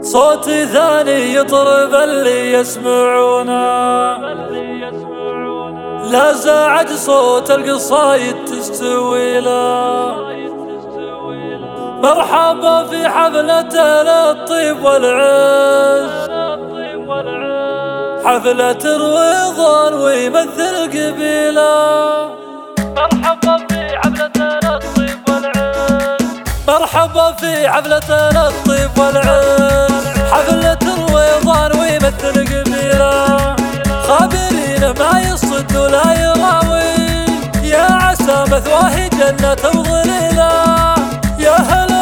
صوتي ثاني يطرب اللي يسمعونه، لا زعج صوت القصايد تستوي له. مرحبا في حفلة الطيب والعز، حفلة الرضوان ويمثل قبيله. مرحبا في حفلة الطيب والعز، مرحبا في حفلة الطيب والعز، حفلة الرضوان ويمثل قبيله. خابرين ما يصد ولا يراوي، يا عسى مثواه جنة وظليله. يا هلا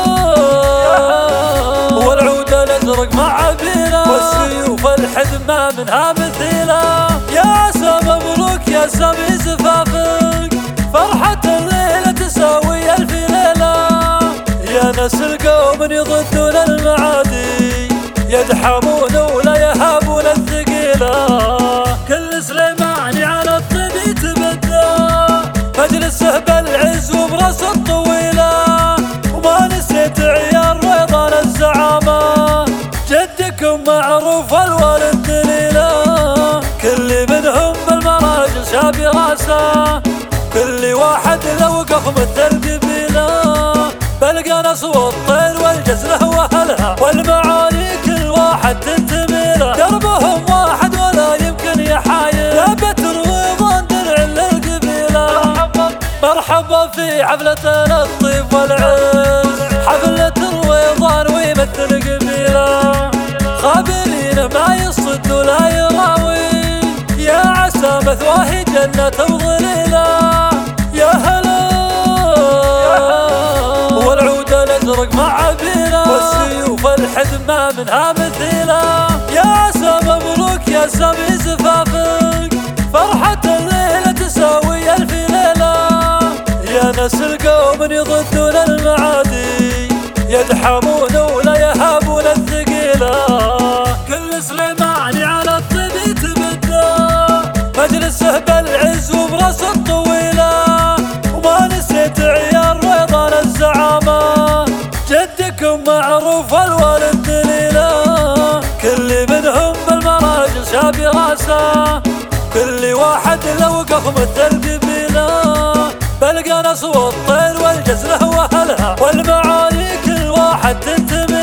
والعود الازرق مع عبيله، والسيوف الحزم ما منها مثيله. يا عسى مبروك يا سامي زفافك، فرحة الليلة تساوي ألف ليلة. يا ناس القوم يضدون المعادي، يدحمون ولا يهابون الثقيلة. كل سليماني على الطيب يتبدى، مجلسه بالعز وبراس الطويلة. وما نسيت عيال ريضان الزعامة، جدكم معروف الوالد دليله. كل منهم بالمراجل شاب راسه، كل واحد لو وقف مثل قبيله. بالقنص والطير والجزله واهلها، والمعاني كل واحد تنتمي له. دربهم واحد ولا يمكن يحايل، لعبة الرضوان درع للقبيله. مرحبا في حفلة الطيب والعز، حفلة الرضوان ويمثل قبيله. خابرين ما يصد ولا يراوي، يا عسى مثواه جنة وظليله. يا هلا والعود الازرق مع عبيله، والسيوف الحزم ما منها مثيله. يا عسى مبروك يا سامي زفافك، فرحة الليلة تساوي ألف ليلة. يا ناس القوم يضدون المعادي، يدحمون ولا يهابون الثقيلة. كل سليماني على الطيب يتبدى، مجلسه بالعز وبراس الطويلة. وما نسيت عيال ريضان الزعامة، جدكم معروف الوالد دليله. كل منهم بالمراجل شاب راسه، كل واحد لو وقف مثل قبيله. بالقنص والطير والجزله واهلها، والمعاني كل واحد تنتمي